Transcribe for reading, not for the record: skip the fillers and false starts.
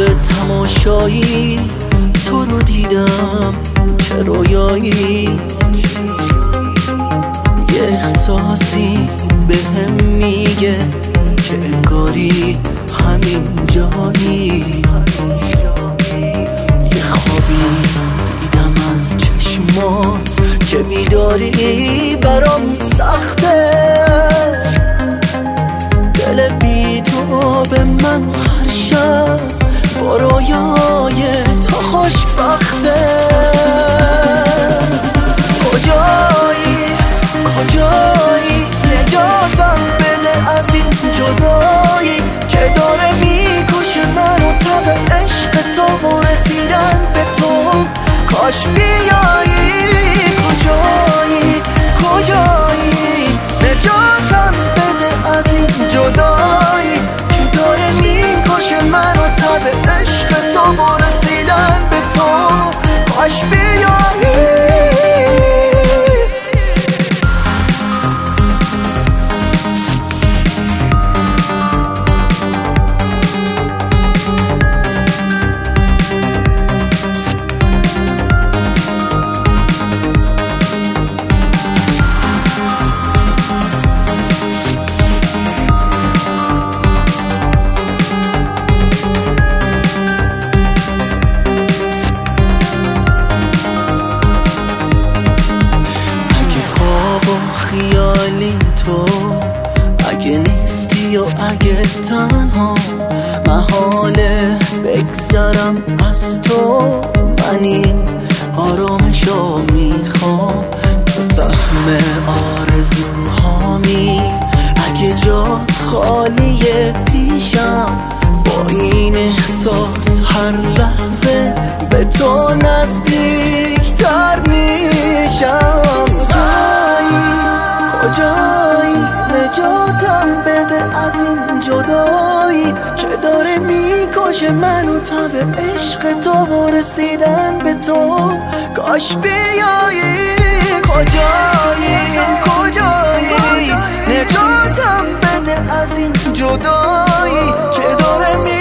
تماشایی تو رو دیدم چه رویایی، یه احساسی به هم میگه که انگاری همین جایی. یه خوابی دیدم از چشمات که بیداری برام سخته، دل بی تو به من هر شب با رویای تو خوشبخته. کجایی نجاتم بده از این جدایی که داره میکشه منو تب عشق تو و رسیدن به تو. کاش بیایی کجایی نجاتم بده از این جدایی که داره میکشه منو تب عشق تو و رسیدن به تو. کاش بیایی. خیالی تو اگه نیستی و اگه تنها محاله بگذرم از تو، من این آرامشو میخوام تو سهم آرزوهامی. اگه جات خالیه پیشم با این احساس هر لحظه به تو نزدیکتر میشم. کجایی نجاتم بده از این جدایی که داره میکشه منو تب عشق تو و رسیدن به تو. کاش بیایی. کجایی نجاتم بده از این جدایی که داره